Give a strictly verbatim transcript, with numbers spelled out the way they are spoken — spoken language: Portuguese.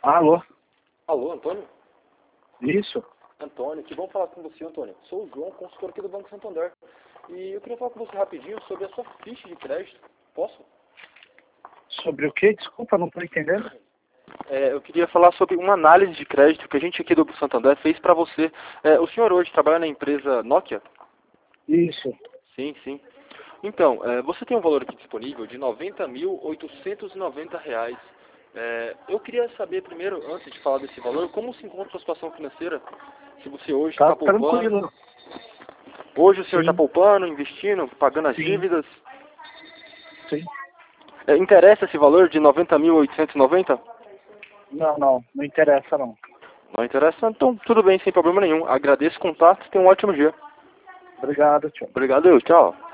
Alô? Alô, Antônio? Isso? Antônio, que bom falar com você, Antônio. Sou o João, consultor aqui do Banco Santander. E eu queria falar com você rapidinho sobre a sua ficha de crédito. Posso? Sobre o quê? Desculpa, não estou entendendo. É, eu queria falar sobre uma análise de crédito que a gente aqui do Banco Santander fez para você. É, o senhor hoje trabalha na empresa Nokia? Isso. Sim, sim. Então, é, você tem um valor aqui disponível de noventa mil oitocentos e noventa reais. É, eu queria saber primeiro, antes de falar desse valor, como se encontra a sua situação financeira? Se você hoje Tá está poupando. tranquilo. Hoje o senhor está Sim, poupando, investindo, pagando as sim, dívidas. sim. É, interessa esse valor de noventa mil oitocentos e noventa? Não, não, não interessa não. Não interessa? Então tudo bem, sem problema nenhum. Agradeço o contato e tenha um ótimo dia. Obrigado, tchau. Obrigado, tchau.